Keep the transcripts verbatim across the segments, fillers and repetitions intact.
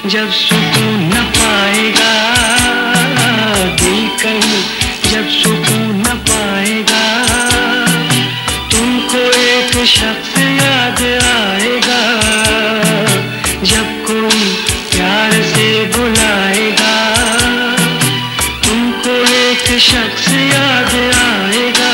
जब सुकून न पाएगा दिल कहीं, जब सुकून न पाएगा तुमको एक शख्स याद आएगा। जब कोई प्यार से बुलाएगा तुमको एक शख्स याद आएगा।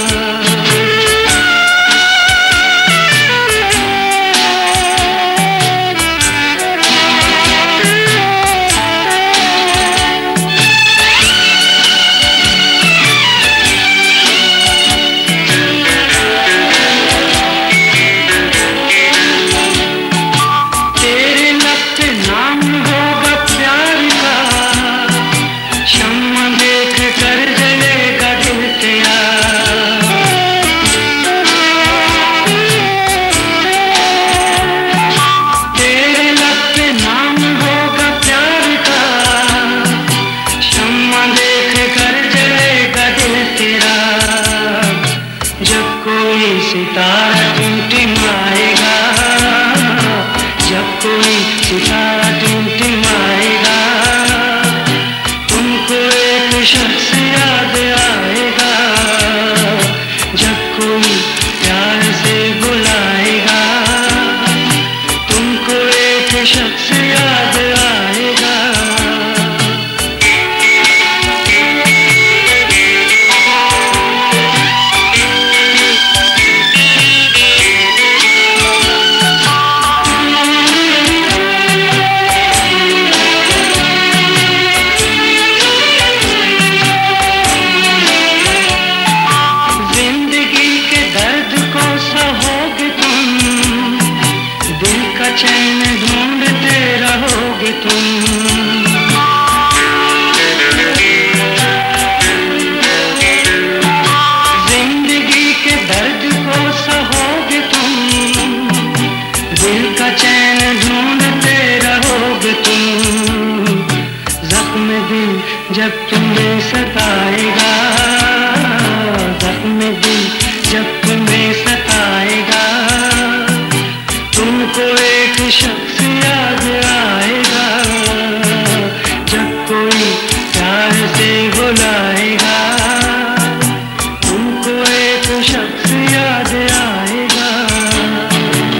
सितारा टिमटिमाएगा, जब कोई सितारा टिमटिमाएगा तुमको एक शख्स याद आएगा। जब कोई प्यार से बुलाएगा तुमको एक शख्स याद आएगा। चैन ढूंढते रहोगे तुम,